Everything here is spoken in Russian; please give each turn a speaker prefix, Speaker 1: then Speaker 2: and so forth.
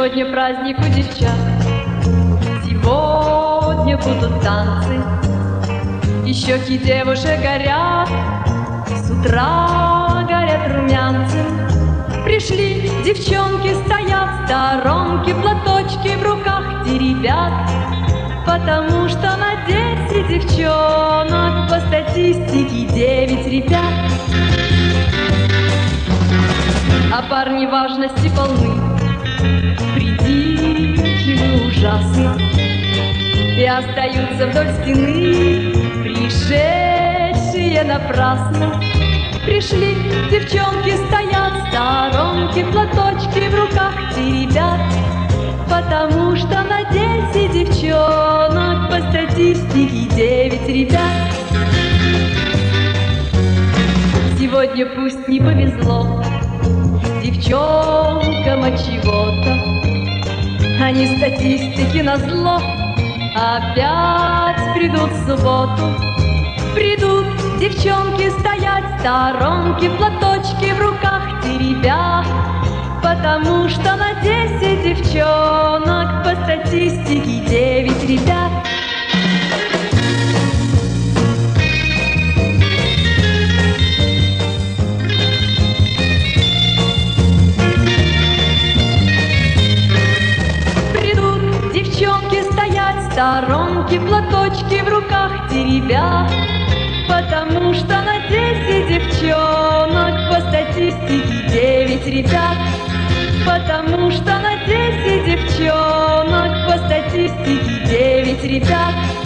Speaker 1: Сегодня праздник у девчат, сегодня будут танцы, и щеки девушек горят, с утра горят румянцем. Пришли девчонки, стоят в сторонке, платочки в руках теребят, потому что на 10 девчонок по статистике 9 ребят. А парни важности полны, придирчивы ужасно, и остаются вдоль стены пришедшие напрасно. Пришли девчонки, стоят в сторонке, платочки в руках теребят, потому что на 10 девчонок по статистике 9 ребят. Сегодня пусть не повезло девчонкам от чего-то, они статистики назло опять придут в субботу. Придут девчонки, стоять в сторонке, платочки в руках теребят, потому что на 10 девчонок по статистике 9 ребят. Придут девчонки, стоять в сторонке, платочки в руках теребят, потому что на 10 девчонок по статистике 9 ребят, потому что на 10 девчонок по статистике 9 ребят.